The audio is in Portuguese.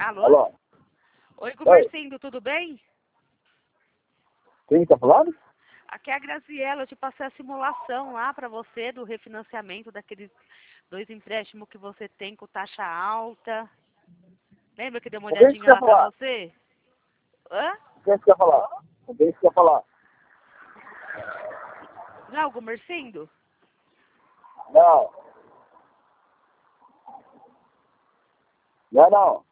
Alô? Alô? Oi, Gumercindo, tudo bem? Quem tá falando? Aqui é a Graziela, eu te passei a simulação lá para você do refinanciamento daqueles 2 empréstimos que você tem com taxa alta. Lembra que deu uma Com quem você olhadinha quer lá para falar? você? Hã? Com quem você quer falar? Com quem você quer falar? Não, Gumercindo? Não. Não, não.